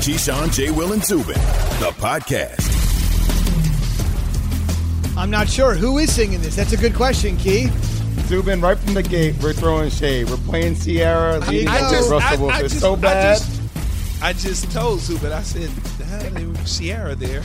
Keyshawn, J. Will, and Zubin, the podcast. I'm not sure. Who is singing this? That's a good question, Key. Zubin, right from the gate, we're throwing shade. We're playing Ciara, leading Russell Wilson. It's so bad. I just told Zubin, I said, there was Ciara there.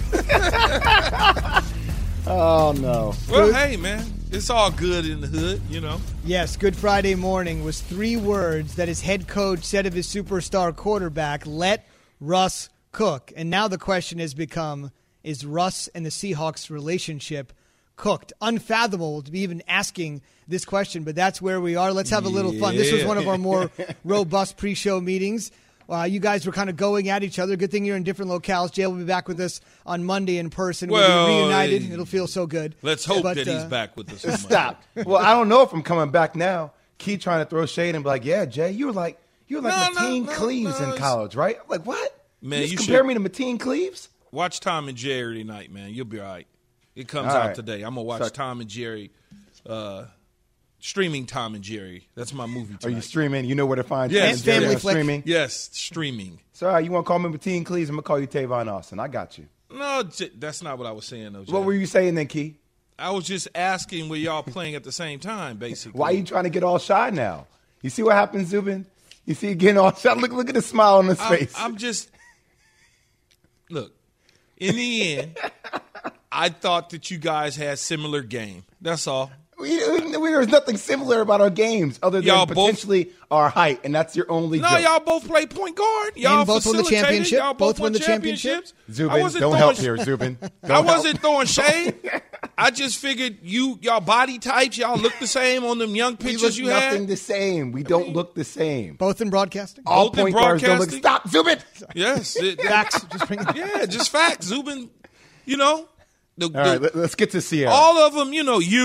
Oh, no. Well, hey, man, it's all good in the hood, you know. Yes, Good Friday morning was 3 words that his head coach said of his superstar quarterback, let Russ cook. And now the question has become, is Russ and the Seahawks relationship cooked? Unfathomable to be even asking this question, but that's where we are. Let's have a little fun. This was one of our more robust pre-show meetings. You guys were kind of going at each other. Good thing you're in different locales. Jay will be back with us on Monday in person. We'll be reunited. It'll feel so good. Let's hope that he's back with us. Stop. Well, I don't know if I'm coming back now. Key trying to throw shade and be like, yeah, Jay, you were like Mateen Cleaves in college, right? I'm like, what? Man, you compare me to Mateen Cleaves? Watch Tom and Jerry tonight, man. You'll be all right. It comes out today. I'm going to watch Tom and Jerry, streaming Tom and Jerry. That's my movie tonight. Are you streaming? You know where to find Yes, family flick. streaming? Yes, streaming. So, you want to call me Mateen Cleaves? I'm going to call you Tavon Austin. I got you. No, that's not what I was saying, though, Jay. What were you saying then, Key? I was just asking were y'all playing at the same time, basically. Why are you trying to get all shy now? You see what happens, Zubin? You see getting all shy? Look at the smile on his face. I'm just – look, in the end, I thought that you guys had similar game. That's all. There's nothing similar about our games other than y'all potentially our height, and that's your only joke. Y'all both play point guard. Y'all and both won the championship. Y'all both won the championships. Zubin, don't help here, Zubin. I wasn't throwing shade. I just figured y'all body types, y'all look the same on them young pictures you had. We look nothing the same. We don't look the same. Both in broadcasting? All point guards don't look. Stop, Zubin. Yes. Facts. Just bring it. Yeah, just facts. Zubin, you know. All right, let's get to Ciara. All of them,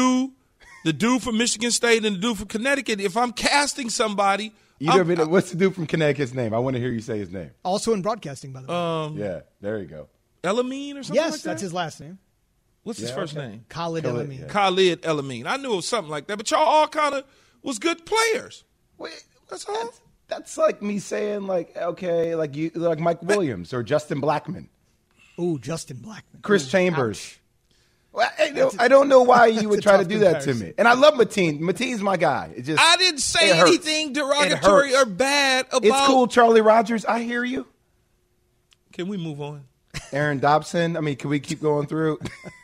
the dude from Michigan State and the dude from Connecticut. If I'm casting somebody, what's the dude from Connecticut's name? I want to hear you say his name. Also in broadcasting, by the way. Yeah, there you go. Elamine or something like that? Yes, that's his last name. What's his first name? Khalid Elamine. Yeah. Khalid Elamine. I knew it was something like that, but y'all all kind of was good players. Wait, that's all. That's like me saying like Mike Williams or Justin Blackman. Ooh, Justin Blackman. Chris Ooh, Chambers. Ouch. Well, I don't know why you would try to do that to me. And I love Mateen. Mateen's my guy. I didn't say anything derogatory or bad about. It's cool, Charlie Rogers. I hear you. Can we move on? Aaron Dobson. I mean, can we keep going through?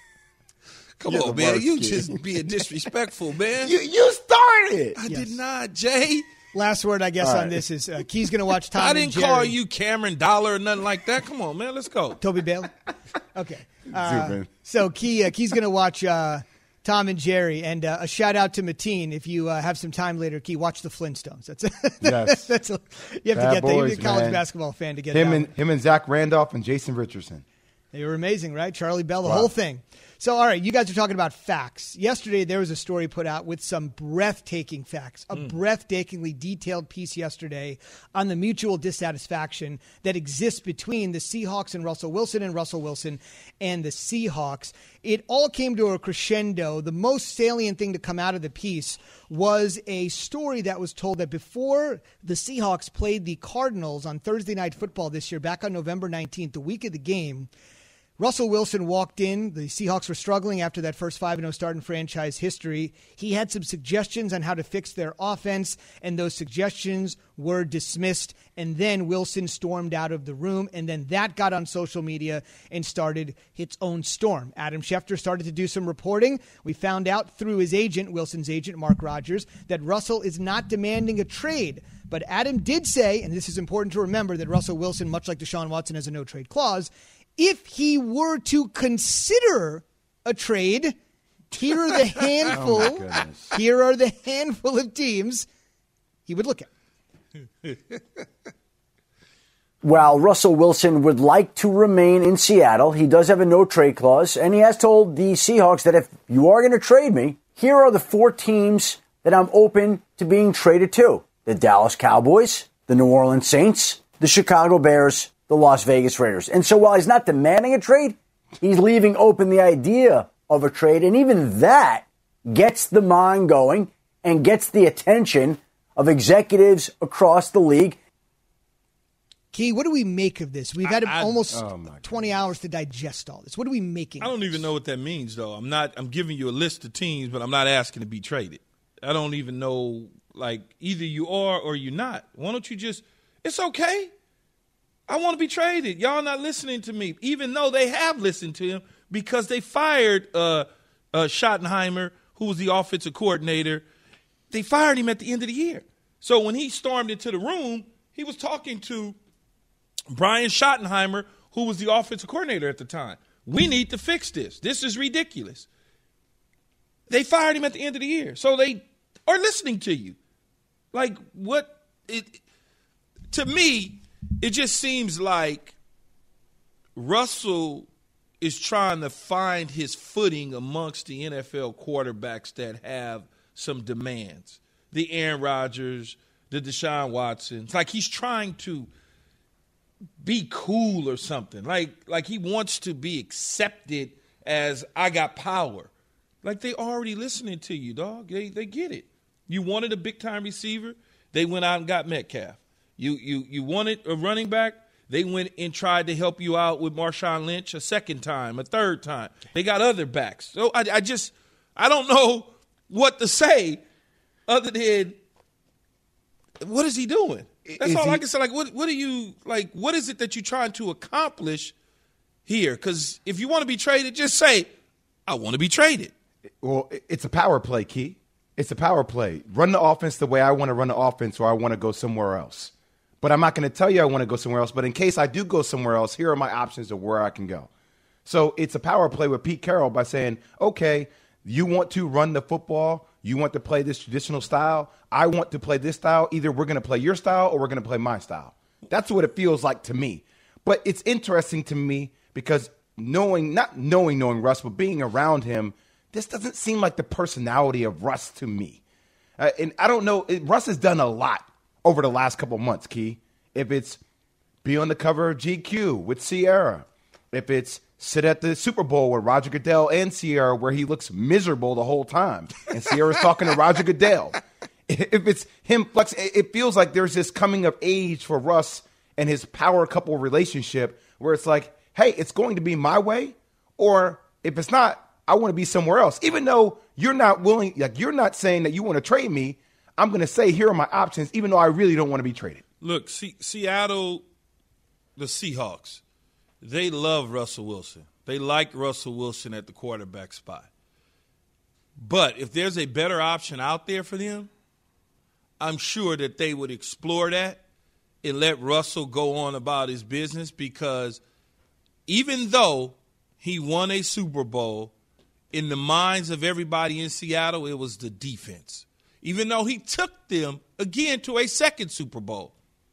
Come on, man. You just being disrespectful, man. You started. I did not, Jay. Last word, I guess, on this is Key's going to watch Tom and Jerry. I didn't call you Cameron Dollar or nothing like that. Come on, man. Let's go. Toby Bailey? Okay. So Key's going to watch Tom and Jerry. And a shout-out to Mateen. If you have some time later, Key, watch the Flintstones. Yes. You have to get that. You're a college basketball fan to get that. Him and Zach Randolph and Jason Richardson. They were amazing, right? Charlie Bell, the whole thing. So, all right, you guys are talking about facts. Yesterday, there was a story put out with some breathtaking facts, a breathtakingly detailed piece yesterday on the mutual dissatisfaction that exists between the Seahawks and Russell Wilson and the Seahawks. It all came to a crescendo. The most salient thing to come out of the piece was a story that was told that before the Seahawks played the Cardinals on Thursday Night Football this year, back on November 19th, the week of the game, Russell Wilson walked in. The Seahawks were struggling after that first 5-0 start in franchise history. He had some suggestions on how to fix their offense, and those suggestions were dismissed. And then Wilson stormed out of the room, and then that got on social media and started its own storm. Adam Schefter started to do some reporting. We found out through his agent, Wilson's agent, Mark Rogers, that Russell is not demanding a trade. But Adam did say, and this is important to remember, that Russell Wilson, much like Deshaun Watson, has a no-trade clause. If he were to consider a trade, here are the handful of teams he would look at. While Russell Wilson would like to remain in Seattle, he does have a no-trade clause, and he has told the Seahawks that if you are going to trade me, here are the 4 teams that I'm open to being traded to. The Dallas Cowboys, the New Orleans Saints, the Chicago Bears, the Las Vegas Raiders. And so while he's not demanding a trade, he's leaving open the idea of a trade. And even that gets the mind going and gets the attention of executives across the league. Key, what do we make of this? We've had almost 20 goodness. hours to digest all this. What are we making? I don't even know what that means, though. I'm giving you a list of teams, but I'm not asking to be traded. I don't even know, like, either you are or you're not. Why don't you just – it's okay. I want to be traded. Y'all not listening to me, even though they have listened to him because they fired Schottenheimer, who was the offensive coordinator. They fired him at the end of the year. So when he stormed into the room, he was talking to Brian Schottenheimer, who was the offensive coordinator at the time. We need to fix this. This is ridiculous. They fired him at the end of the year. So they are listening to you. Like, what? To me, it just seems like Russell is trying to find his footing amongst the NFL quarterbacks that have some demands. The Aaron Rodgers, the Deshaun Watson. It's like he's trying to be cool or something. Like he wants to be accepted as I got power. Like they already listening to you, dog. They get it. You wanted a big-time receiver. They went out and got Metcalf. You wanted a running back. They went and tried to help you out with Marshawn Lynch a second time, a third time. They got other backs. So I don't know what to say other than what is he doing? That's all I can say. Like, what are you like? What is it that you're trying to accomplish here? Because if you want to be traded, just say, I want to be traded. Well, it's a power play, Key. It's a power play. Run the offense the way I want to run the offense, or I want to go somewhere else. But I'm not going to tell you I want to go somewhere else. But in case I do go somewhere else, here are my options of where I can go. So it's a power play with Pete Carroll by saying, okay, you want to run the football. You want to play this traditional style. I want to play this style. Either we're going to play your style or we're going to play my style. That's what it feels like to me. But it's interesting to me because not knowing Russ, but being around him, this doesn't seem like the personality of Russ to me. And I don't know. Russ has done a lot over the last couple months, Key. If it's be on the cover of GQ with Sierra, if it's sit at the Super Bowl with Roger Goodell and Sierra where he looks miserable the whole time, and Sierra's talking to Roger Goodell. If it's him flex, it feels like there's this coming of age for Russ and his power couple relationship where it's like, hey, it's going to be my way, or if it's not, I want to be somewhere else. Even though you're not willing, like you're not saying that you want to trade me, I'm going to say here are my options, even though I really don't want to be traded. Look, Seattle, the Seahawks, they love Russell Wilson. They like Russell Wilson at the quarterback spot. But if there's a better option out there for them, I'm sure that they would explore that and let Russell go on about his business, because even though he won a Super Bowl, in the minds of everybody in Seattle, it was the defense. Even though he took them, again, to a second Super Bowl,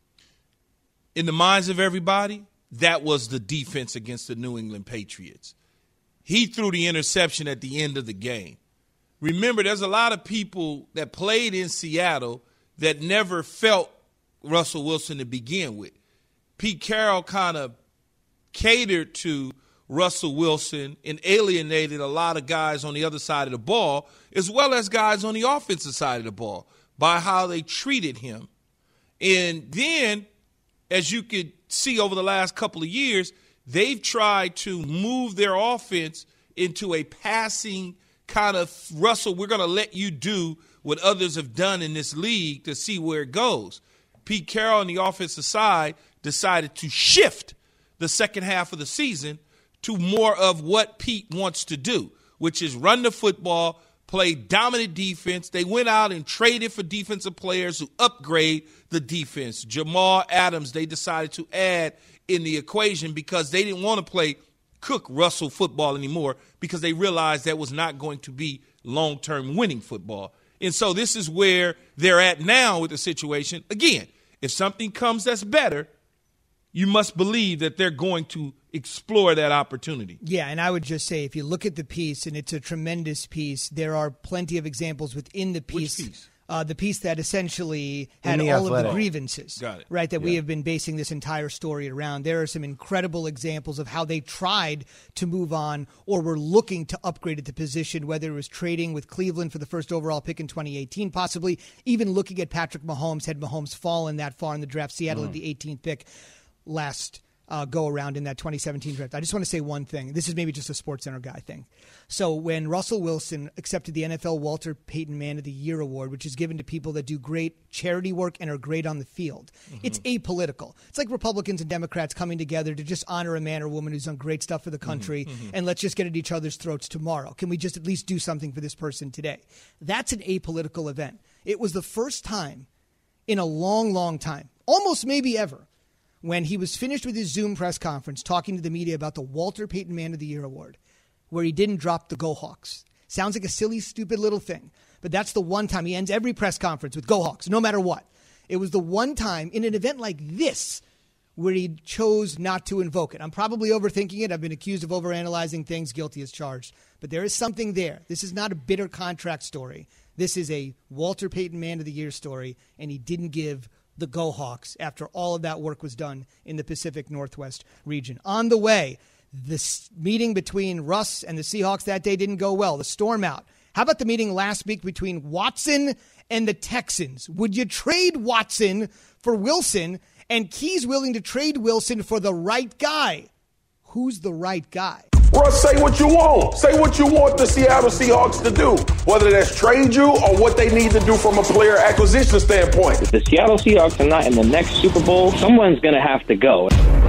in the minds of everybody, that was the defense against the New England Patriots. He threw the interception at the end of the game. Remember, there's a lot of people that played in Seattle that never felt Russell Wilson to begin with. Pete Carroll kind of catered to Russell Wilson and alienated a lot of guys on the other side of the ball, as well as guys on the offensive side of the ball, by how they treated him. And then, as you could see over the last couple of years, they've tried to move their offense into a passing kind of, Russell, we're going to let you do what others have done in this league to see where it goes. Pete Carroll on the offensive side decided to shift the second half of the season to more of what Pete wants to do, which is run the football, play dominant defense. They went out and traded for defensive players who upgrade the defense. Jamal Adams, they decided to add in the equation because they didn't want to play Cook Russell football anymore, because they realized that was not going to be long-term winning football. And so this is where they're at now with the situation. Again, if something comes that's better, you must believe that they're going to explore that opportunity. Yeah, and I would just say, if you look at the piece, and it's a tremendous piece, there are plenty of examples within the piece. Which piece? The piece that essentially had all of the grievances, right, that we have been basing this entire story around. There are some incredible examples of how they tried to move on or were looking to upgrade at the position, whether it was trading with Cleveland for the first overall pick in 2018, possibly even looking at Patrick Mahomes, had Mahomes fallen that far in the draft, Seattle at the 18th pick. last go around in that 2017 draft. I just want to say one thing. This is maybe just a SportsCenter guy thing. So when Russell Wilson accepted the NFL Walter Payton Man of the Year award, which is given to people that do great charity work and are great on the field, it's apolitical. It's like Republicans and Democrats coming together to just honor a man or woman who's done great stuff for the country, and let's just get at each other's throats tomorrow. Can we just at least do something for this person today? That's an apolitical event. It was the first time in a long, long time, almost maybe ever, when he was finished with his Zoom press conference talking to the media about the Walter Payton Man of the Year award, where he didn't drop the Go Hawks. Sounds like a silly, stupid little thing, but that's the one time. He ends every press conference with Go Hawks, no matter what. It was the one time in an event like this where he chose not to invoke it. I'm probably overthinking it. I've been accused of overanalyzing things, guilty as charged. But there is something there. This is not a bitter contract story. This is a Walter Payton Man of the Year story, and he didn't give the Go Hawks after all of that work was done in the Pacific Northwest region. On the way, this meeting between Russ and the Seahawks that day didn't go well. The storm out. How about the meeting last week between Watson and the Texans? Would you trade Watson for Wilson? And Key's willing to trade Wilson for the right guy. Who's the right guy? Russ, say what you want. Say what you want the Seattle Seahawks to do, whether that's trade you or what they need to do from a player acquisition standpoint. If the Seattle Seahawks are not in the next Super Bowl, someone's going to have to go.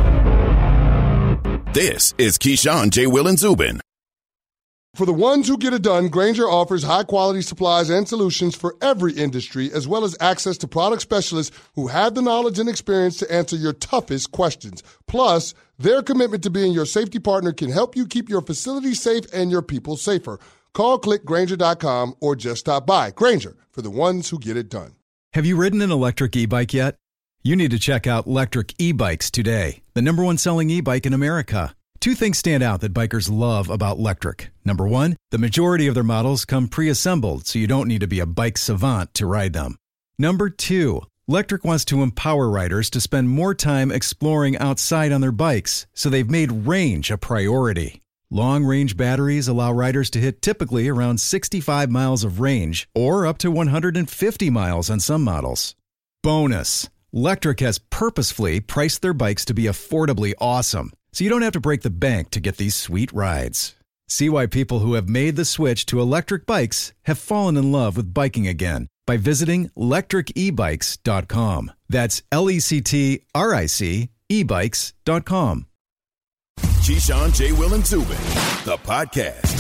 This is Keyshawn, J. Will, and Zubin. For the ones who get it done, Grainger offers high-quality supplies and solutions for every industry, as well as access to product specialists who have the knowledge and experience to answer your toughest questions. Plus, their commitment to being your safety partner can help you keep your facility safe and your people safer. Call, click Grainger.com, or just stop by. Grainger, for the ones who get it done. Have you ridden an electric e-bike yet? You need to check out Electric E-Bikes today, the #1 selling e-bike in America. Two things stand out that bikers love about Electric. Number one, the majority of their models come pre-assembled, so you don't need to be a bike savant to ride them. Number two, Electric wants to empower riders to spend more time exploring outside on their bikes, so they've made range a priority. Long-range batteries allow riders to hit typically around 65 miles of range, or up to 150 miles on some models. Bonus, Electric has purposefully priced their bikes to be affordably awesome, so you don't have to break the bank to get these sweet rides. See why people who have made the switch to electric bikes have fallen in love with biking again by visiting lectricebikes.com. That's LECTRIC ebikes.com. Keyshawn, J. Will, and Zubin, the podcast.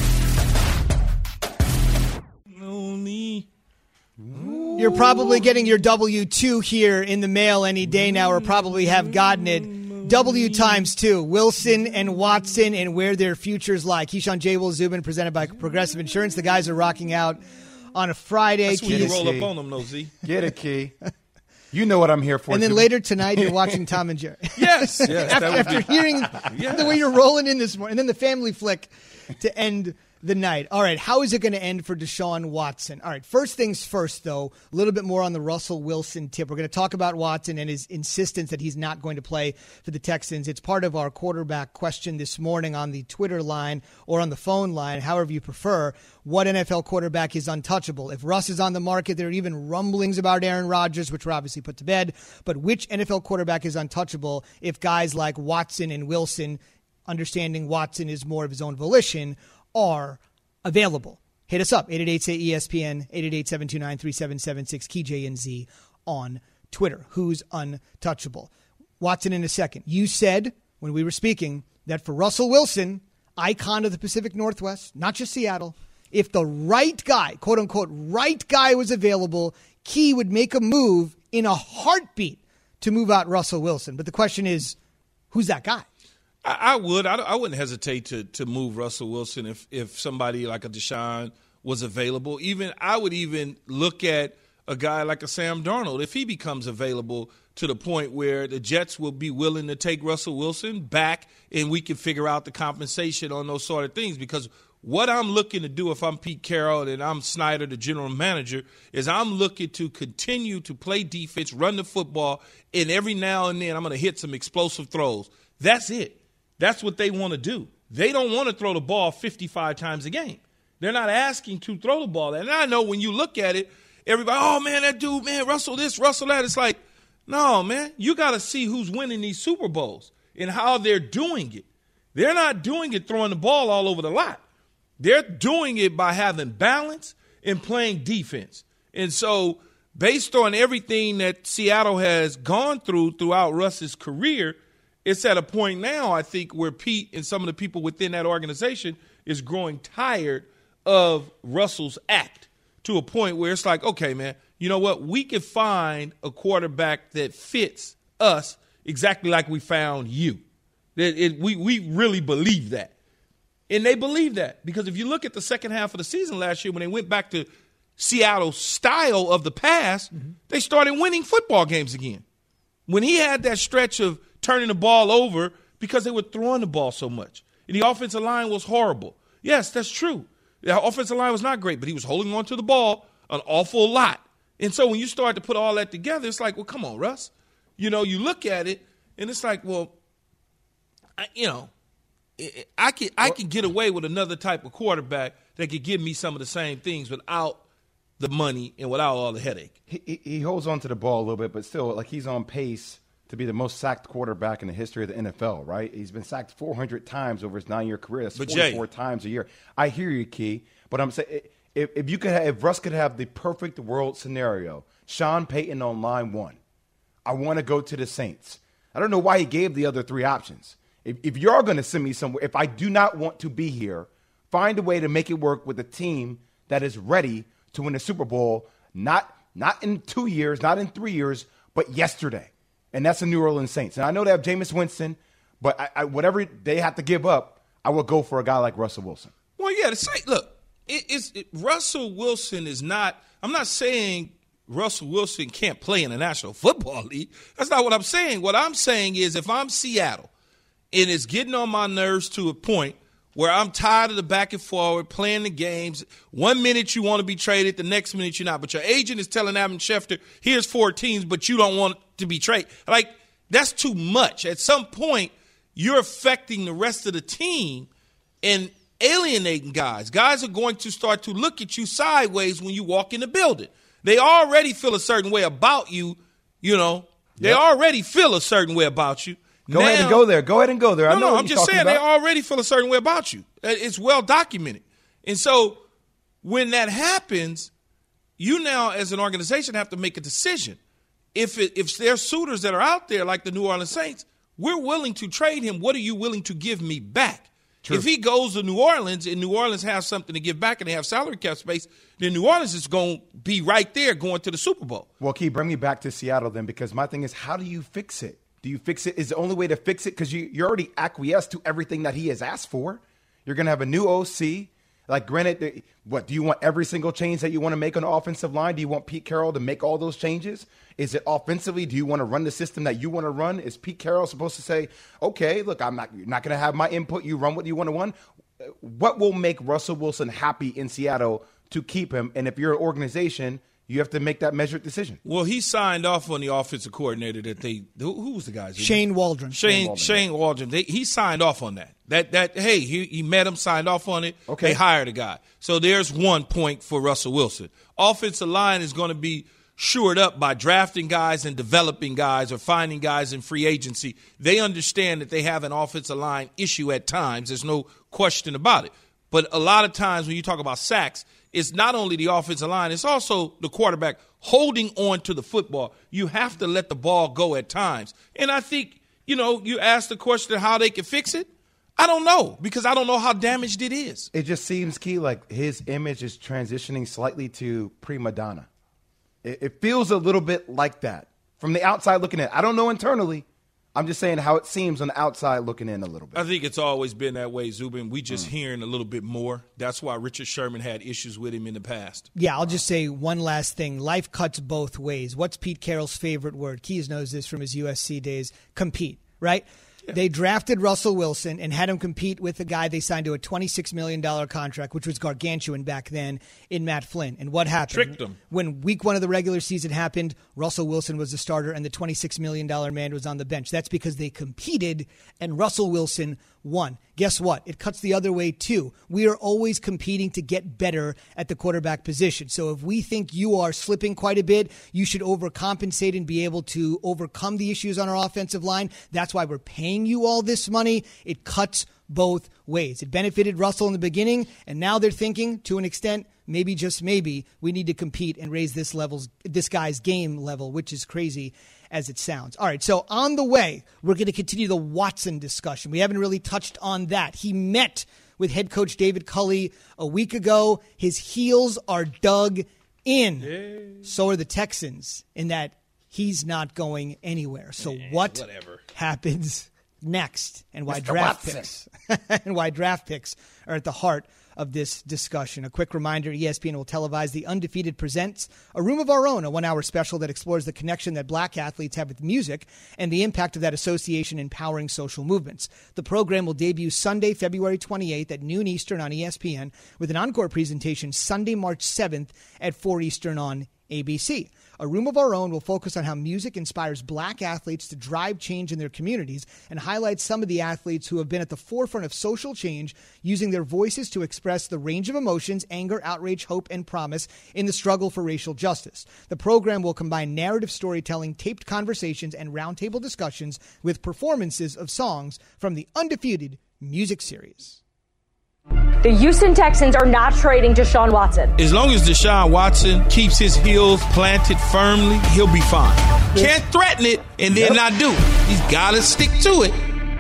You're probably getting your W-2 here in the mail any day now, or probably have gotten it. W times 2, Wilson and Watson, and where their futures lie. Keyshawn, J. Will, Zubin, presented by Progressive Insurance. The guys are rocking out on a Friday. That's when you roll up on them, though, Z. Get it, Key. You know what I'm here for. And then Zubin. later tonight, you're watching Tom and Jerry. Yes. after hearing the way you're rolling in this morning. And then the family flick to end the night. All right, how is it going to end for Deshaun Watson? All right, first things first, though, a little bit more on the Russell Wilson tip. We're going to talk about Watson and his insistence that he's not going to play for the Texans. It's part of our quarterback question this morning on the Twitter line or on the phone line, however you prefer. What NFL quarterback is untouchable? If Russ is on the market, there are even rumblings about Aaron Rodgers, which were obviously put to bed. But which NFL quarterback is untouchable if guys like Watson and Wilson, understanding Watson is more of his own volition, are available? Hit us up, 888-ESPN, 888-729-3776, Key J and Z on Twitter. Who's untouchable? Watson in a second. You said, when we were speaking, that for Russell Wilson, icon of the Pacific Northwest, not just Seattle, if the right guy, quote-unquote, right guy was available, Key would make a move in a heartbeat to move out Russell Wilson. But the question is, who's that guy? I would. I wouldn't hesitate to move Russell Wilson if somebody like a Deshaun was available. I would even look at a guy like a Sam Darnold if he becomes available to the point where the Jets will be willing to take Russell Wilson back and we can figure out the compensation on those sort of things. Because what I'm looking to do if I'm Pete Carroll and I'm Snyder, the general manager, is I'm looking to continue to play defense, run the football, and every now and then I'm going to hit some explosive throws. That's it. That's what they want to do. They don't want to throw the ball 55 times a game. They're not asking to throw the ball. And I know when you look at it, everybody, oh, man, that dude, man, Russell this, Russell that. It's like, No, man. You got to see who's winning these Super Bowls and how they're doing it. They're not doing it throwing the ball all over the lot. They're doing it by having balance and playing defense. And so based on everything that Seattle has gone throughout Russ's career, it's at a point now, I think, where Pete and some of the people within that organization is growing tired of Russell's act to a point where it's like, okay, man, you know what? We can find a quarterback that fits us exactly like we found you. We really believe that. And they believe that because if you look at the second half of the season last year when they went back to Seattle's style of the past, they started winning football games again. When he had that stretch of turning the ball over because they were throwing the ball so much. And the offensive line was horrible. Yes, that's true. The offensive line was not great, but he was holding on to the ball an awful lot. And so when you start to put all that together, it's like, well, come on, Russ. You know, you look at it, and it's like, well, I can get away with another type of quarterback that could give me some of the same things without the money and without all the headache. He holds on to the ball a little bit, but still, like, he's on pace to be the most sacked quarterback in the history of the NFL, right? He's been sacked 400 times over his 9-year career. That's 44 times a year. I hear you, Key, but I'm saying if Russ could have the perfect world scenario, Sean Payton on line 1, I want to go to the Saints. I don't know why he gave the other 3 options. If you're going to send me somewhere, if I do not want to be here, find a way to make it work with a team that is ready to win a Super Bowl, not in 2 years, not in 3 years, but yesterday. And that's the New Orleans Saints. And I know they have Jameis Winston, but whatever they have to give up, I will go for a guy like Russell Wilson. Well, yeah, Russell Wilson is not – I'm not saying Russell Wilson can't play in the National Football League. That's not what I'm saying. What I'm saying is if I'm Seattle and it's getting on my nerves to a point where I'm tired of the back and forward, playing the games. 1 minute you want to be traded, the next minute you're not. But your agent is telling Adam Schefter, here's 4 teams, but you don't want to be traded. Like, that's too much. At some point, you're affecting the rest of the team and alienating guys. Guys are going to start to look at you sideways when you walk in the building. They already feel a certain way about you, you know. They already feel a certain way about you. Go ahead and go there. Go ahead and go there. No, I'm just saying they already feel a certain way about you. It's well documented. And so when that happens, you now as an organization have to make a decision. If there's suitors that are out there like the New Orleans Saints, we're willing to trade him. What are you willing to give me back? True. If he goes to New Orleans and New Orleans has something to give back and they have salary cap space, then New Orleans is going to be right there going to the Super Bowl. Well, Key, bring me back to Seattle then, because my thing is, how do you fix it? Do you fix it? Is the only way to fix it because you're already acquiesced to everything that he has asked for? You're going to have a new OC. Like, granted, what, do you want every single change that you want to make on the offensive line? Do you want Pete Carroll to make all those changes? Is it offensively? Do you want to run the system that you want to run? Is Pete Carroll supposed to say, okay, look, you're not going to have my input. You run what you want to run. What will make Russell Wilson happy in Seattle to keep him? And if you're an organization, you have to make that measured decision. Well, he signed off on the offensive coordinator that who was the guy? Shane Waldron. Shane Waldron. He signed off on that. Hey, he met him, signed off on it. Okay. They hired a guy. So there's 1 point for Russell Wilson. Offensive line is going to be shored up by drafting guys and developing guys or finding guys in free agency. They understand that they have an offensive line issue at times. There's no question about it. But a lot of times when you talk about sacks, it's not only the offensive line, it's also the quarterback holding on to the football. You have to let the ball go at times. And I think, you asked the question how they can fix it. I don't know, because I don't know how damaged it is. It just seems, Key, like his image is transitioning slightly to prima donna. It feels a little bit like that from the outside looking in. I don't know internally. I'm just saying how it seems on the outside looking in a little bit. I think it's always been that way, Zubin. We just hearing a little bit more. That's why Richard Sherman had issues with him in the past. Yeah, I'll just say one last thing. Life cuts both ways. What's Pete Carroll's favorite word? Keys knows this from his USC days. Compete, right? They drafted Russell Wilson and had him compete with the guy they signed to a $26 million contract, which was gargantuan back then, in Matt Flynn. And what happened? Tricked him. When week 1 of the regular season happened, Russell Wilson was the starter and the $26 million man was on the bench. That's because they competed and Russell Wilson won. Guess what? It cuts the other way too. We are always competing to get better at the quarterback position. So if we think you are slipping quite a bit, you should overcompensate and be able to overcome the issues on our offensive line. That's why we're paying you all this money. It cuts both ways. It benefited Russell in the beginning, and now they're thinking, to an extent, maybe, just maybe, we need to compete and raise this guy's game level, which is crazy as it sounds. All right, so on the way, we're going to continue the Watson discussion. We haven't really touched on that. He met with head coach David Culley a week ago. His heels are dug in. Yay. So are the Texans, in that he's not going anywhere. So what happens next, and why draft picks and why draft picks are at the heart of this discussion. A quick reminder, ESPN will televise The Undefeated Presents A Room of Our Own, a 1-hour special that explores the connection that black athletes have with music and the impact of that association in powering social movements. The program will debut Sunday, February 28th at noon Eastern on ESPN, with an encore presentation Sunday, March 7th at 4 Eastern on ABC. A Room of Our Own will focus on how music inspires black athletes to drive change in their communities and highlight some of the athletes who have been at the forefront of social change, using their voices to express the range of emotions, anger, outrage, hope, and promise in the struggle for racial justice. The program will combine narrative storytelling, taped conversations, and roundtable discussions with performances of songs from the Undefeated music series. The Houston Texans are not trading Deshaun Watson. As long as Deshaun Watson keeps his heels planted firmly, he'll be fine. Can't threaten it and then not do it. He's got to stick to it.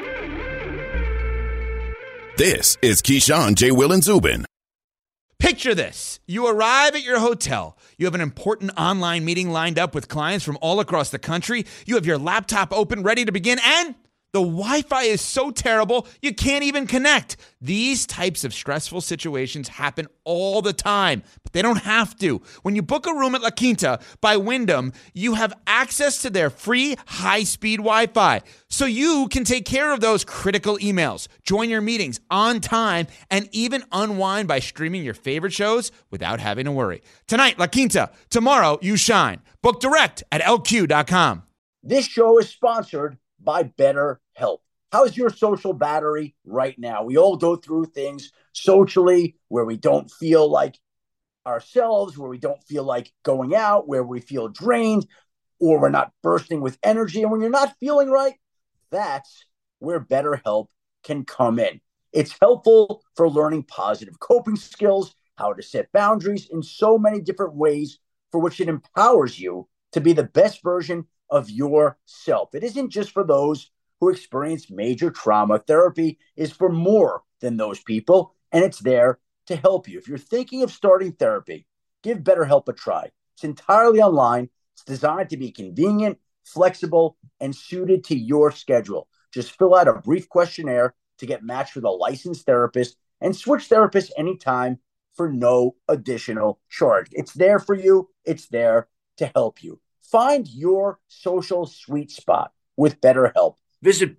This is Keyshawn, J. Will, and Zubin. Picture this. You arrive at your hotel. You have an important online meeting lined up with clients from all across the country. You have your laptop open, ready to begin, and the Wi-Fi is so terrible, you can't even connect. These types of stressful situations happen all the time, but they don't have to. When you book a room at La Quinta by Wyndham, you have access to their free high-speed Wi-Fi, so you can take care of those critical emails, join your meetings on time, and even unwind by streaming your favorite shows without having to worry. Tonight, La Quinta. Tomorrow, you shine. Book direct at LQ.com. This show is sponsored by BetterHelp. How's your social battery right now? We all go through things socially where we don't feel like ourselves, where we don't feel like going out, where we feel drained, or we're not bursting with energy. And when you're not feeling right, that's where BetterHelp can come in. It's helpful for learning positive coping skills, how to set boundaries in so many different ways, for which it empowers you to be the best version of yourself. It isn't just for those who experience major trauma. Therapy is for more than those people, and it's there to help you. If you're thinking of starting therapy, give BetterHelp a try. It's entirely online. It's designed to be convenient, flexible, and suited to your schedule. Just fill out a brief questionnaire to get matched with a licensed therapist and switch therapists anytime for no additional charge. It's there for you. It's there to help you. Find your social sweet spot with BetterHelp. Visit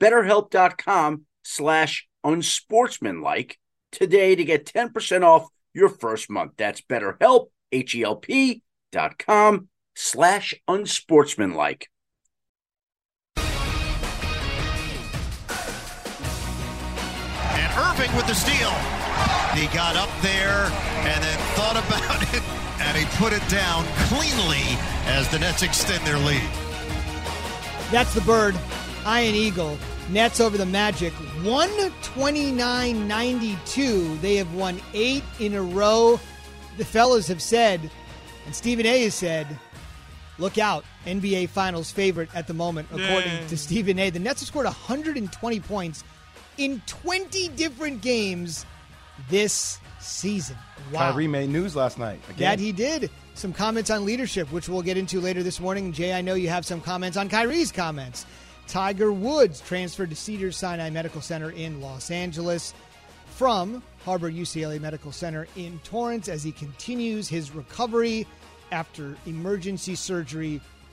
BetterHelp.com/unsportsmanlike today to get 10% off your first month. That's BetterHelp, HELP.com/unsportsmanlike. And Irving with the steal. He got up there and then thought about it, and he put it down cleanly as the Nets extend their lead. That's the Bird, Iron Eagle. Nets over the Magic, 129-92. They have won 8 in a row. The fellas have said, and Stephen A. has said, look out, NBA Finals favorite at the moment, according to Stephen A. The Nets have scored 120 points in 20 different games this season. Wow. Kyrie made news last night. Again. That he did. Some comments on leadership, which we'll get into later this morning. Jay, I know you have some comments on Kyrie's comments. Tiger Woods transferred to Cedars-Sinai Medical Center in Los Angeles from Harbor UCLA Medical Center in Torrance as he continues his recovery after emergency surgery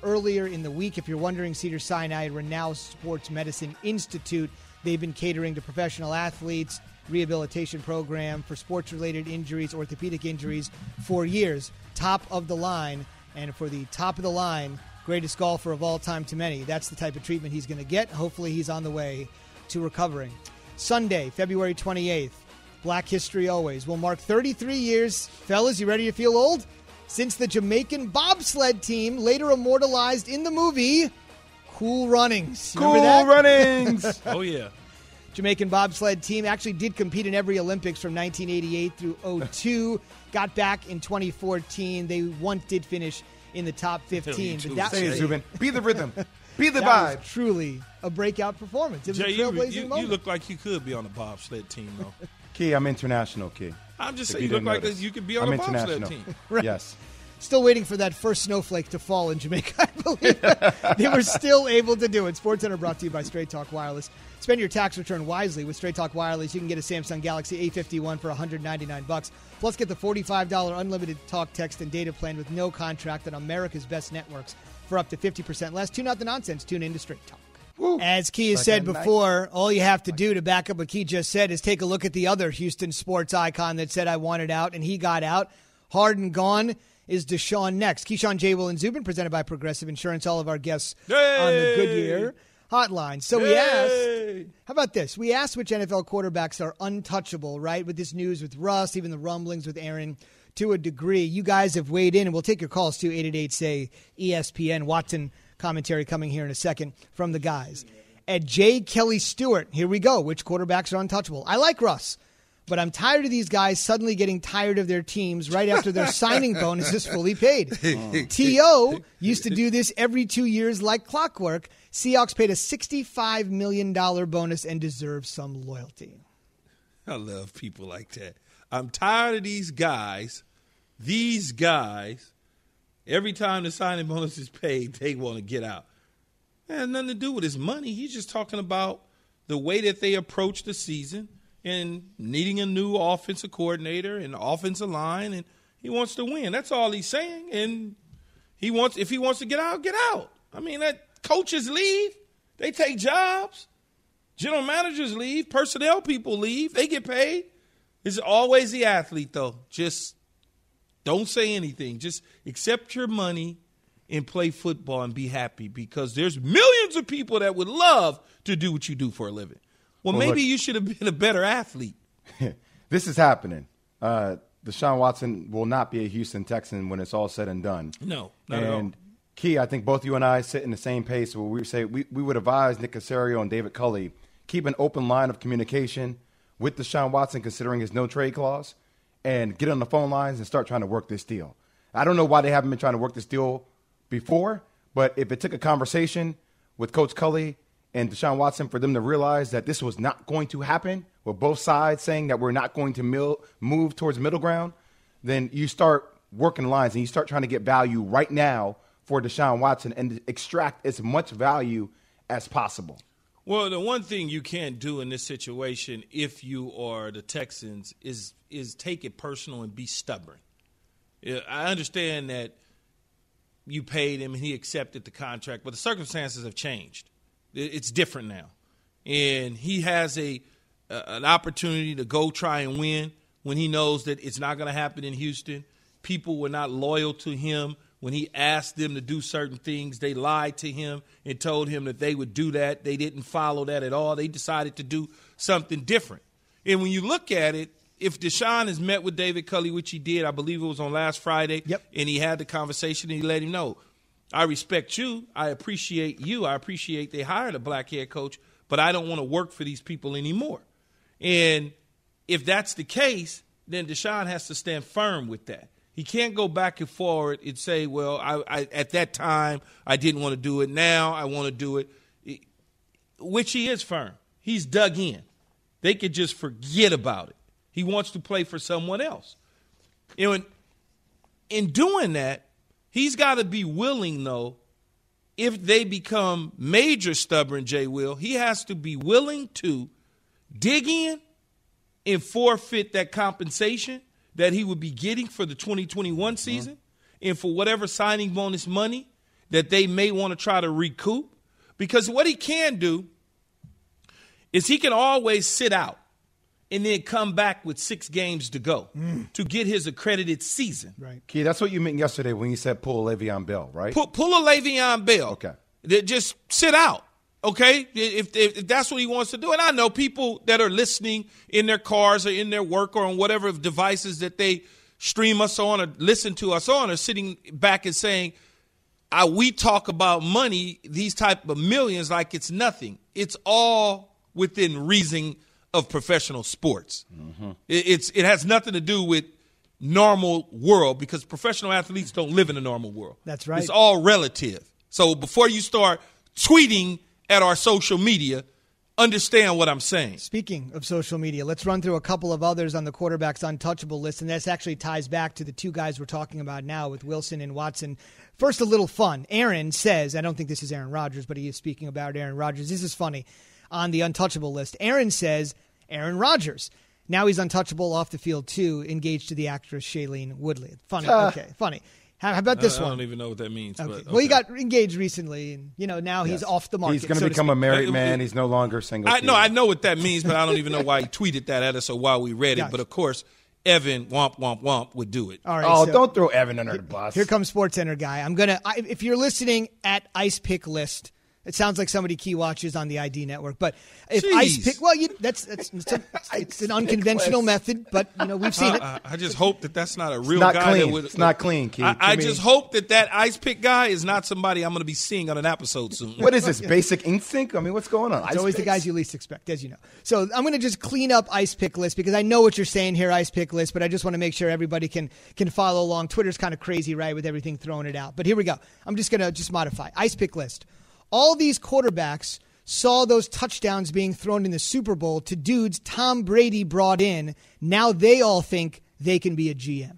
earlier in the week. If you're wondering, Cedars-Sinai Renau Sports Medicine Institute, they've been catering to professional athletes, rehabilitation program for sports-related injuries, orthopedic injuries for years. Top of the line. And for the top of the line, greatest golfer of all time to many, that's the type of treatment he's going to get. Hopefully he's on the way to recovering. Sunday, February 28th, Black History Always will mark 33 years. Fellas, you ready to feel old? Since the Jamaican bobsled team, later immortalized in the movie Cool Runnings. Cool Runnings! Oh, yeah. Jamaican bobsled team actually did compete in every Olympics from 1988 through 02. Got back in 2014. They once did finish in the top 15. But that say it, Zubin. Be the rhythm. Be the that vibe. Was truly a breakout performance. It was Jay, a trailblazing moment. You look like you could be on the bobsled team, though. Key, I'm international, Key. I'm just saying you look like you could be on a bobsled team. Right. Yes. Still waiting for that first snowflake to fall in Jamaica, I believe. They were still able to do it. SportsCenter brought to you by Straight Talk Wireless. Spend your tax return wisely with Straight Talk Wireless. You can get a Samsung Galaxy A51 for $199. Plus, get the $45 unlimited talk, text, and data plan with no contract on America's best networks for up to 50% less. Tune out the nonsense. Tune in to Straight Talk. Woo. As Key has said before, all you have to do to back up what Key just said is take a look at the other Houston sports icon that said, I wanted out, and he got out. Hard and gone is Deshaun next. Keyshawn, J. Will, and Zubin, presented by Progressive Insurance. All of our guests on the Goodyear hotline. So we asked, how about this? We asked which NFL quarterbacks are untouchable, right? With this news with Russ, even the rumblings with Aaron, to a degree. You guys have weighed in, and we'll take your calls too, 888-SAY-ESPN. Watson commentary coming here in a second from the guys. At J. Kelly Stewart, here we go. Which quarterbacks are untouchable? I like Russ. But I'm tired of these guys suddenly getting tired of their teams right after their signing bonus is fully paid. T.O. used to do this every 2 years like clockwork. Seahawks paid a $65 million bonus and deserve some loyalty. I love people like that. I'm tired of these guys. These guys, every time the signing bonus is paid, they want to get out. It has nothing to do with his money. He's just talking about the way that they approach the season and needing a new offensive coordinator and offensive line, and he wants to win. That's all he's saying. And if he wants to get out, get out. I mean, that coaches leave. They take jobs. General managers leave. Personnel people leave. They get paid. It's always the athlete, though. Just don't say anything. Just accept your money and play football and be happy, because there's millions of people that would love to do what you do for a living. Well, maybe you should have been a better athlete. This is happening. Deshaun Watson will not be a Houston Texan when it's all said and done. No, not at all. And Key, I think both you and I sit in the same pace where we say we would advise Nick Caserio and David Culley keep an open line of communication with Deshaun Watson, considering his no trade clause, and get on the phone lines and start trying to work this deal. I don't know why they haven't been trying to work this deal before, but if it took a conversation with Coach Culley and Deshaun Watson for them to realize that this was not going to happen, with both sides saying that we're not going to move towards middle ground, then you start working lines and you start trying to get value right now for Deshaun Watson and extract as much value as possible. Well, the one thing you can't do in this situation, if you are the Texans, is take it personal and be stubborn. I understand that you paid him and he accepted the contract, but the circumstances have changed. It's different now. And he has an opportunity to go try and win when he knows that it's not going to happen in Houston. People were not loyal to him. When he asked them to do certain things, they lied to him and told him that they would do that. They didn't follow that at all. They decided to do something different. And when you look at it, if Deshaun has met with David Culley, which he did, I believe it was on last Friday, and he had the conversation and he let him know, I respect you. I appreciate you. I appreciate they hired a black head coach, but I don't want to work for these people anymore. And if that's the case, then Deshaun has to stand firm with that. He can't go back and forward and say, well, I at that time I didn't want to do it. Now I want to do it, which he is firm. He's dug in. They could just forget about it. He wants to play for someone else. In doing that, he's got to be willing, though, if they become major stubborn, Jay Will, he has to be willing to dig in and forfeit that compensation that he would be getting for the 2021 season and for whatever signing bonus money that they may want to try to recoup. Because what he can do is he can always sit out and then come back with 6 games to go to get his accredited season. Right. Key, that's what you meant yesterday when you said pull a Le'Veon Bell, right? Pull a Le'Veon Bell. Okay. Just sit out, okay, if that's what he wants to do. And I know people that are listening in their cars or in their work or on whatever devices that they stream us on or listen to us on are sitting back and saying, we talk about money, these type of millions, like it's nothing. It's all within reason of professional sports. Mm-hmm. It has nothing to do with normal world because professional athletes don't live in a normal world. That's right. It's all relative. So before you start tweeting at our social media, understand what I'm saying. Speaking of social media, let's run through a couple of others on the quarterback's untouchable list, and this actually ties back to the 2 guys we're talking about now with Wilson and Watson. First, a little fun. Aaron says, I don't think this is Aaron Rodgers, but he is speaking about Aaron Rodgers. This is funny. On the untouchable list, Aaron says, Aaron Rodgers. Now he's untouchable off the field, too, engaged to the actress Shailene Woodley. Funny. Okay, funny. How about this one? I don't even know what that means. Okay. But, okay. Well, he got engaged recently, and now he's off the market. He's going to become a married man. He's no longer single. I know what that means, but I don't even know why he tweeted that at us or why we read it. Gotcha. But, of course, Evan Womp would do it. All right, don't throw Evan under the bus. Here comes SportsCenter guy. If you're listening at Ice Pick List, it sounds like somebody key watches on the ID network. But if Ice Pick, well, it's an unconventional method, but we've seen it. I just hope that's not a real not guy. Clean. It's not clean, Keith. I just hope that Ice Pick guy is not somebody I'm going to be seeing on an episode soon. What is this, Basic Instinct? I mean, what's going on? It's always the guys you least expect, as you know. So I'm going to just clean up Ice Pick List because I know what you're saying here, Ice Pick List, but I just want to make sure everybody can follow along. Twitter's kind of crazy, right, with everything throwing it out. But here we go. I'm just going to modify. Ice Pick List. All these quarterbacks saw those touchdowns being thrown in the Super Bowl to dudes Tom Brady brought in. Now they all think they can be a GM.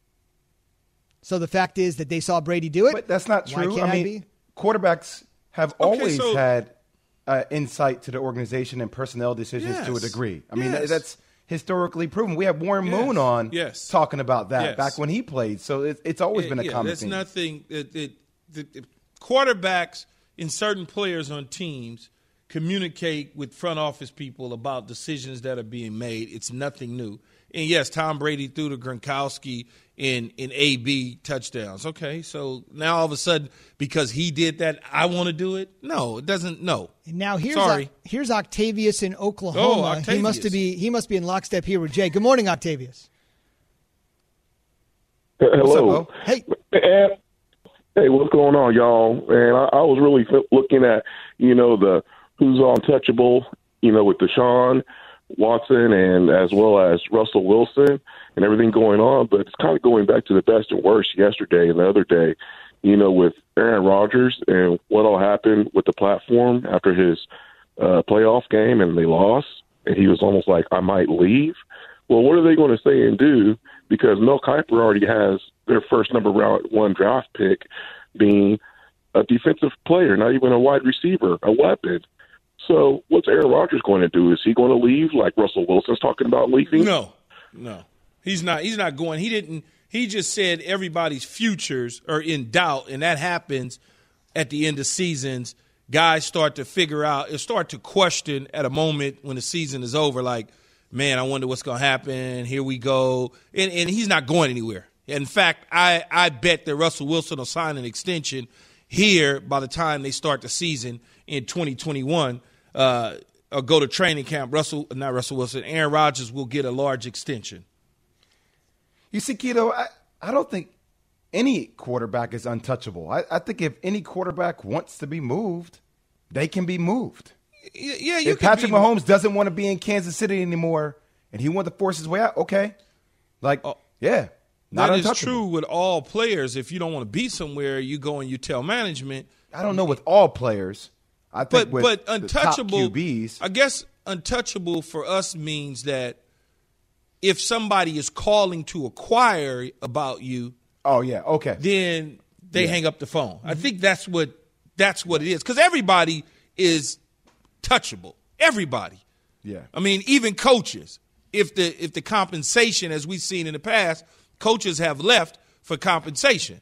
So the fact is that they saw Brady do it. But that's not true. Why can't I be? Quarterbacks have always had insight to the organization and personnel decisions to a degree. I mean, that's historically proven. We have Warren Moon on talking about that back when he played. So it's always been a common thing. There's nothing the quarterbacks and certain players on teams communicate with front office people about decisions that are being made. It's nothing new. And, yes, Tom Brady threw to Gronkowski in AB touchdowns. Okay, so now all of a sudden, because he did that, I want to do it? No, it doesn't. No. And now here's Octavius in Oklahoma. Oh, Octavius. He must be in lockstep here with Jay. Good morning, Octavius. Hello. Up, hey. Hey, what's going on, y'all? And I was really looking at, the who's untouchable, with Deshaun Watson and as well as Russell Wilson and everything going on. But it's kind of going back to the best and worst yesterday and the other day, with Aaron Rodgers and what all happened with the platform after his playoff game and they lost. And he was almost like, I might leave. Well, what are they going to say and do? Because Mel Kiper already has their first number 1 draft pick being a defensive player, not even a wide receiver, a weapon. So what's Aaron Rodgers going to do? Is he going to leave like Russell Wilson's talking about leaving? No. He's not. He's not going. He didn't. He just said everybody's futures are in doubt, and that happens at the end of seasons. Guys start to question at a moment when the season is over, like, man, I wonder what's going to happen. Here we go. And he's not going anywhere. In fact, I bet that Russell Wilson will sign an extension here by the time they start the season in 2021 or go to training camp. Aaron Rodgers will get a large extension. You see, Keto, I don't think any quarterback is untouchable. I think if any quarterback wants to be moved, they can be moved. Yeah, if Patrick Mahomes doesn't want to be in Kansas City anymore and he wants to force his way out, okay. Yeah. Not that is true with all players. If you don't want to be somewhere, you go and you tell management. I don't know with all players. I think with untouchable, the top QBs. I guess untouchable for us means that if somebody is calling to acquire about you, then they hang up the phone. Mm-hmm. I think that's what it is, because everybody is touchable. Everybody. Yeah. I mean, even coaches. If the compensation, as we've seen in the past, coaches have left for compensation.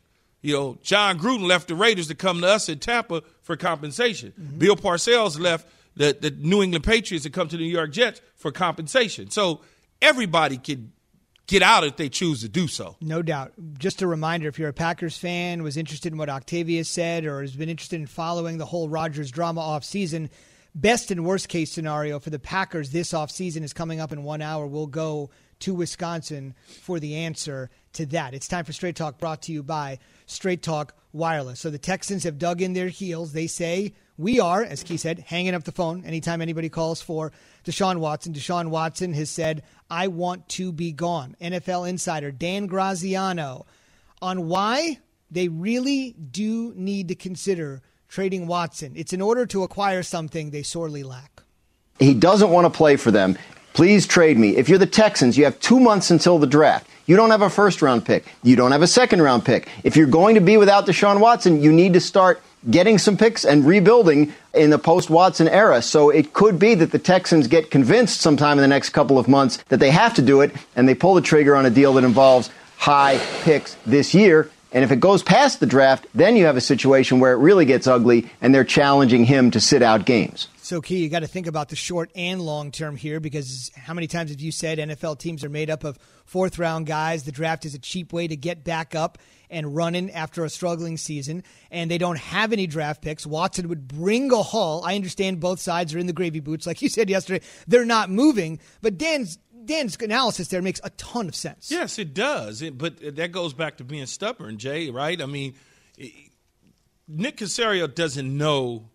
John Gruden left the Raiders to come to us in Tampa for compensation. Bill Parcells left the New England Patriots to come to the New York Jets for compensation. So everybody could get out if they choose to do so. No doubt. Just a reminder, if you're a Packers fan, was interested in what Octavius said, or has been interested in following the whole Rodgers drama offseason, best and worst case scenario for the Packers this offseason is coming up in 1 hour. We'll go to Wisconsin for the answer to that. It's time for Straight Talk, brought to you by Straight Talk Wireless. So the Texans have dug in their heels. They say we are, as Key said, hanging up the phone anytime anybody calls for Deshaun Watson. Deshaun Watson has said, I want to be gone. NFL insider Dan Graziano on why they really do need to consider trading Watson. It's in order to acquire something they sorely lack. He doesn't want to play for them. Please trade me. If you're the Texans, you have 2 months until the draft. You don't have a first-round pick. You don't have a second-round pick. If you're going to be without Deshaun Watson, you need to start getting some picks and rebuilding in the post-Watson era. So it could be that the Texans get convinced sometime in the next couple of months that they have to do it, and they pull the trigger on a deal that involves high picks this year. And if it goes past the draft, then you have a situation where it really gets ugly, and they're challenging him to sit out games. So, Key, you got to think about the short and long term here, because how many times have you said NFL teams are made up of fourth-round guys? The draft is a cheap way to get back up and running after a struggling season, and they don't have any draft picks. Watson would bring a haul. I understand both sides are in the gravy boots. Like you said yesterday, they're not moving. But Dan's analysis there makes a ton of sense. Yes, it does. But that goes back to being stubborn, Jay, right? I mean, Nick Caserio doesn't know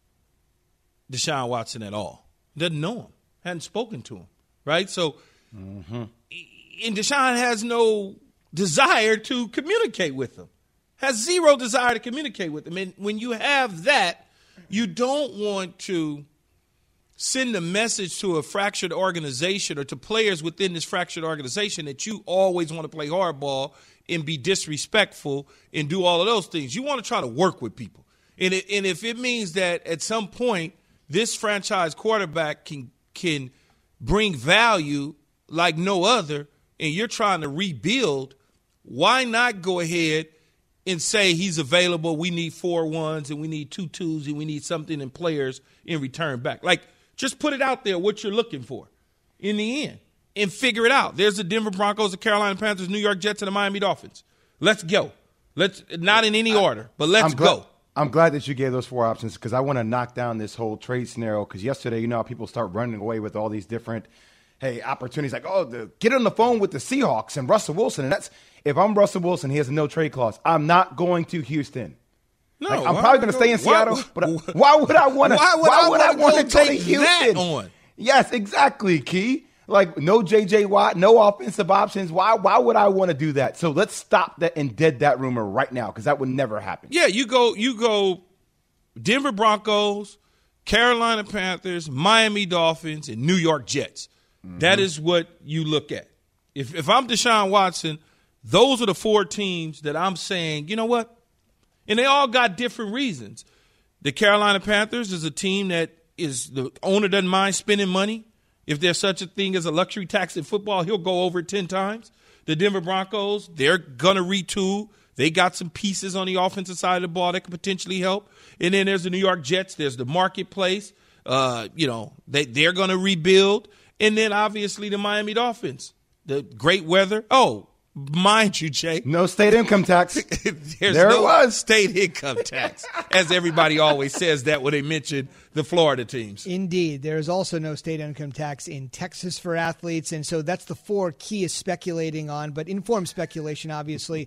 Deshaun Watson at all. Doesn't know him. Hadn't spoken to him, right? So, and Deshaun has no desire to communicate with him. Has zero desire to communicate with him. And when you have that, you don't want to send a message to a fractured organization or to players within this fractured organization that you always want to play hardball and be disrespectful and do all of those things. You want to try to work with people. And if it means that at some point this franchise quarterback can bring value like no other, and you're trying to rebuild, why not go ahead and say he's available, we need 4 1s and we need 2 2s and we need something in players in return back. Like, just put it out there what you're looking for in the end and figure it out. There's the Denver Broncos, the Carolina Panthers, New York Jets, and the Miami Dolphins. Let's go. Let's not in any order, but let's go. I'm glad that you gave those 4 options, because I want to knock down this whole trade scenario, because yesterday, you know how people start running away with all these different opportunities, like, get on the phone with the Seahawks and Russell Wilson. And that's, if I'm Russell Wilson, he has a no trade clause. I'm not going to Houston. No, I'm probably going to stay in Seattle, but why would I want to? Why would I want to go to Houston? Yes, exactly, Key. Like, no J.J. Watt, no offensive options. Why would I want to do that? So let's stop that and dead that rumor right now, because that would never happen. Yeah, you go Denver Broncos, Carolina Panthers, Miami Dolphins, and New York Jets. Mm-hmm. That is what you look at. If I'm Deshaun Watson, those are the 4 teams that I'm saying, you know what? And they all got different reasons. The Carolina Panthers is a team that is, the owner doesn't mind spending money. If there's such a thing as a luxury tax in football, he'll go over it 10 times. The Denver Broncos, they're going to retool. They got some pieces on the offensive side of the ball that could potentially help. And then there's the New York Jets. There's the marketplace. They're going to rebuild. And then, obviously, the Miami Dolphins, the great weather. Oh, mind you, Jay. No state income tax. There's no state income tax, as everybody always says that when they mention the Florida teams. Indeed. There is also no state income tax in Texas for athletes, and so that's the 4 Key is speculating on, but informed speculation, obviously.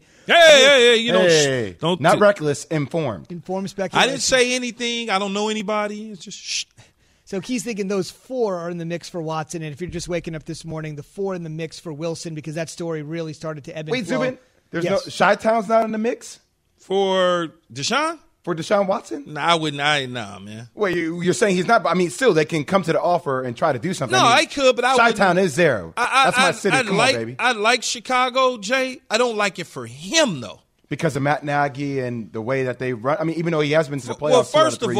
Hey, don't not reckless, informed. Informed speculation. I didn't say anything. I don't know anybody. It's just shh. So Key's thinking those 4 are in the mix for Watson, and if you're just waking up this morning, the 4 in the mix for Wilson, because that story really started to ebb and flow. Wait, Zubin, there's no Chi-Town's not in the mix for Deshaun? For Deshaun Watson? Nah, I wouldn't. Nah, man. Wait, you're saying he's not? I mean, still, they can come to the offer and try to do something. No, I could, but I wouldn't. Chi-Town is there. That's my city. Come on, baby. I like Chicago, Jay. I don't like it for him, though. Because of Matt Nagy and the way that they run. I mean, even though he has been to the playoffs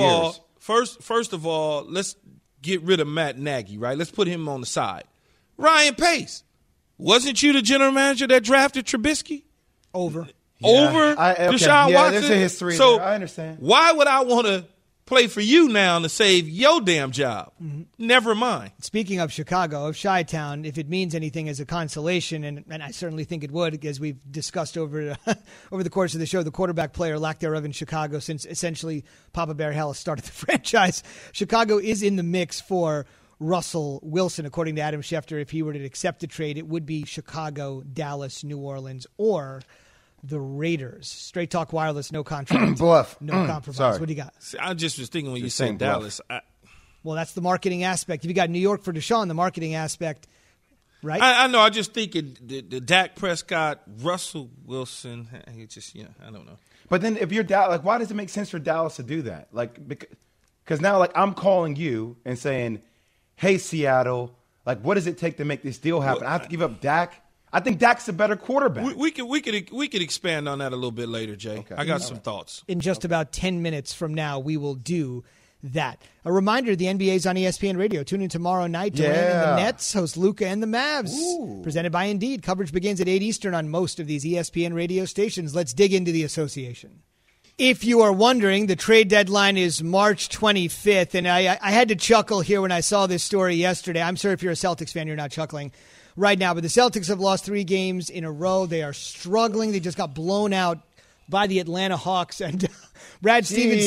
first of all, let's get rid of Matt Nagy, right? Let's put him on the side. Ryan Pace. Wasn't you the general manager that drafted Trubisky? Over. over Deshaun Watson. There's a history so there. I understand. Why would I want to play for you now to save your damn job? Mm-hmm. Never mind. Speaking of Chicago, of Chi-Town, if it means anything as a consolation, and I certainly think it would, as we've discussed over the course of the show, the quarterback player, lack thereof in Chicago, since essentially Papa Bear Hall started the franchise, Chicago is in the mix for Russell Wilson, according to Adam Schefter. If he were to accept the trade, it would be Chicago, Dallas, New Orleans, or the Raiders. Straight Talk Wireless, no contract. Bluff. No compromise. Sorry. What do you got? See, I just was thinking when you said Dallas. Well, that's the marketing aspect. If you got New York for Deshaun, the marketing aspect, right? I know. I just thinking the Dak Prescott, Russell Wilson. He just, I don't know. But then if you're Dallas, like, why does it make sense for Dallas to do that? Like, because now, like, I'm calling you and saying, hey, Seattle, like, what does it take to make this deal happen? I have to give up Dak. I think Dak's a better quarterback. We could expand on that a little bit later, Jay. Okay. I got some thoughts. In just about 10 minutes from now, we will do that. A reminder, the NBA's on ESPN Radio. Tune in tomorrow night. Durant and the Nets host Luka and the Mavs. Ooh. Presented by Indeed. Coverage begins at 8 Eastern on most of these ESPN radio stations. Let's dig into the association. If you are wondering, the trade deadline is March 25th, and I had to chuckle here when I saw this story yesterday. I'm sure if you're a Celtics fan, you're not chuckling right now, but the Celtics have lost 3 games in a row. They are struggling. They just got blown out by the Atlanta Hawks, and Brad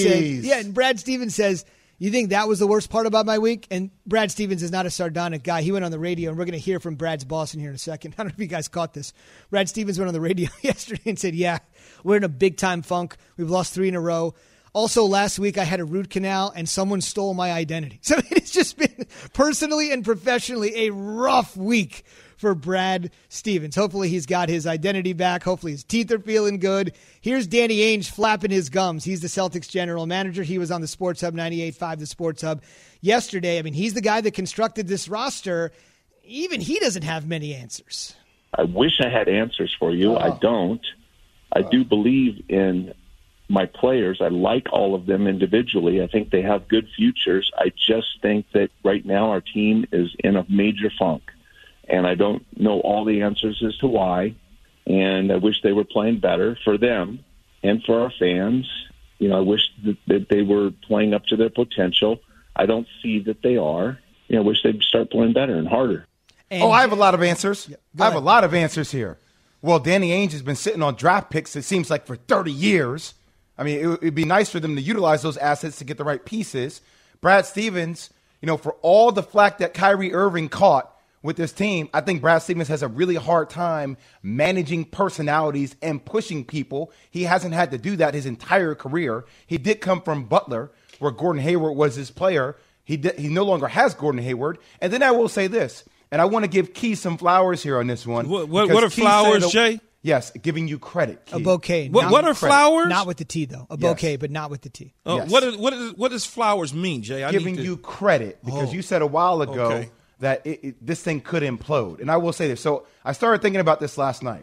Stevens says, you think that was the worst part about my week? And Brad Stevens is not a sardonic guy. He went on the radio, and we're going to hear from Brad's boss in here in a second. I don't know if you guys caught this. Brad Stevens went on the radio yesterday and said, yeah, we're in a big-time funk. We've lost 3 in a row. Also, last week I had a root canal, and someone stole my identity. So it's just been, personally and professionally, a rough week for Brad Stevens. Hopefully he's got his identity back. Hopefully his teeth are feeling good. Here's Danny Ainge flapping his gums. He's the Celtics general manager. He was on the Sports Hub 98.5, the Sports Hub yesterday. I mean, he's the guy that constructed this roster. Even he doesn't have many answers. I wish I had answers for you. I don't. I do believe in my players. I like all of them individually. I think they have good futures. I just think that right now our team is in a major funk. And I don't know all the answers as to why. And I wish they were playing better for them and for our fans. I wish that they were playing up to their potential. I don't see that they are. I wish they'd start playing better and harder. I have a lot of answers. I have a lot of answers here. Well, Danny Ainge has been sitting on draft picks, it seems like, for 30 years. I mean, it would be nice for them to utilize those assets to get the right pieces. Brad Stevens, for all the flack that Kyrie Irving caught with this team, I think Brad Stevens has a really hard time managing personalities and pushing people. He hasn't had to do that his entire career. He did come from Butler, where Gordon Hayward was his player. He no longer has Gordon Hayward. And then I will say this, and I want to give Key some flowers here on this one. What are flowers, Jay? Yes, giving you credit, Key. A bouquet. What are flowers? Not with the T, though. A bouquet, but not with the T. Yes. What does flowers mean, Jay? Giving you credit, because you said a while ago that this thing could implode. And I will say this. So I started thinking about this last night.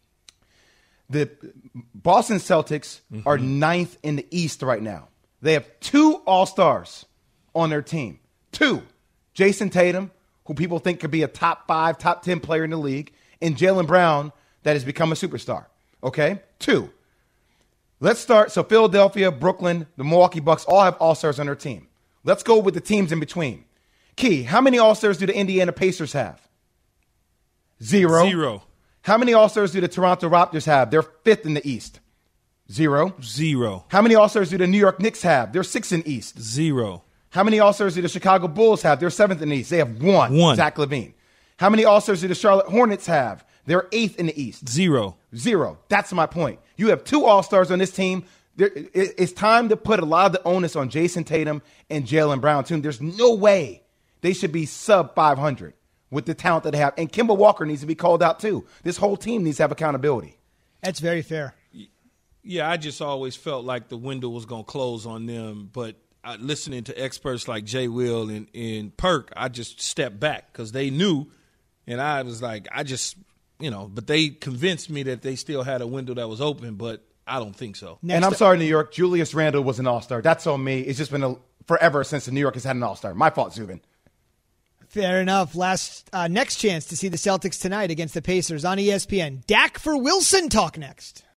The Boston Celtics are 9th in the East right now. They have 2 All-Stars on their team. 2. Jason Tatum, who people think could be a top 5, top 10 player in the league, and Jaylen Brown, that has become a superstar. Okay? 2. Let's start. So Philadelphia, Brooklyn, the Milwaukee Bucks all have All-Stars on their team. Let's go with the teams in between. Key, how many All-Stars do the Indiana Pacers have? 0. 0. How many All-Stars do the Toronto Raptors have? They're 5th in the East. 0. 0. How many All-Stars do the New York Knicks have? They're 6th in the East. 0. How many All-Stars do the Chicago Bulls have? They're 7th in the East. They have 1. Zach LaVine. How many All-Stars do the Charlotte Hornets have? They're 8th in the East. 0. 0. That's my point. You have 2 All-Stars on this team. It's time to put a lot of the onus on Jason Tatum and Jaylen Brown, too. There's no way they should be sub 500 with the talent that they have. And Kemba Walker needs to be called out, too. This whole team needs to have accountability. That's very fair. Yeah, I just always felt like the window was going to close on them. But listening to experts like Jay Will and Perk, I just stepped back because they knew. And I was like, but they convinced me that they still had a window that was open, but I don't think so. And I'm sorry, New York. Julius Randle was an All-Star. That's on me. It's just been forever since New York has had an All-Star. My fault, Zubin. Fair enough. Next chance to see the Celtics tonight against the Pacers on ESPN. Dak for Wilson talk next.